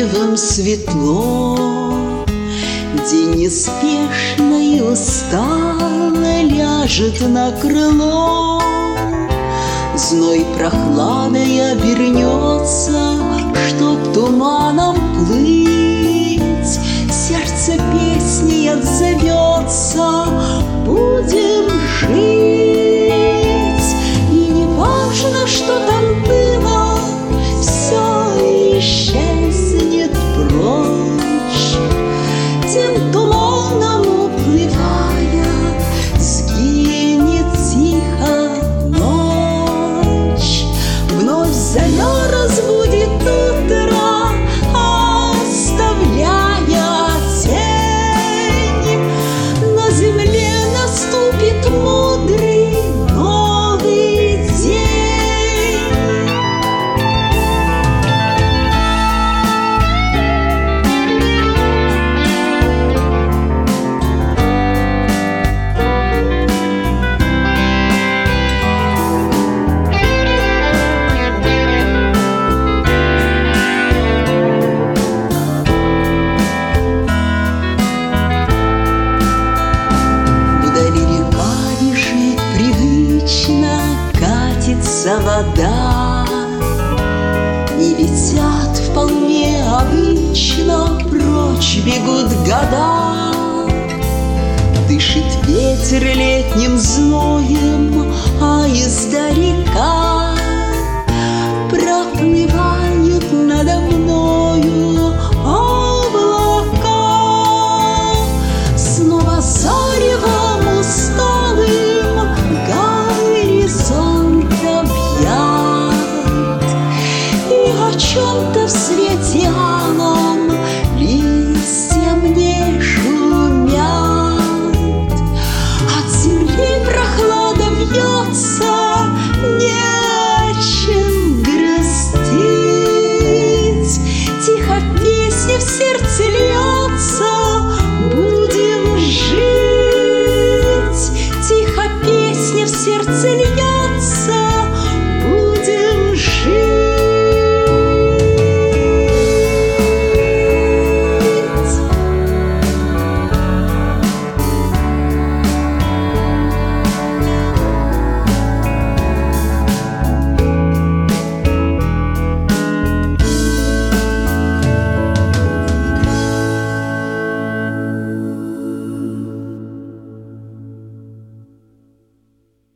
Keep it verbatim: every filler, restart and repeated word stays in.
деревом светло, день неспешно и устало ляжет на крыло. Зной прохладой обернется, чтоб туманом плыть. Сердце песней отзовется, будем жить. И не важно, что там было, все исчезнет прочь. Тем туманом уплывая, сгинет тихо ночь. Вновь заря разбудит утро, оставляя тень. На земле наступит мудрый новый день. Катится вода, и летят вполне обычно, прочь бегут года. Дышит ветер летним зноем, а издалека проплывает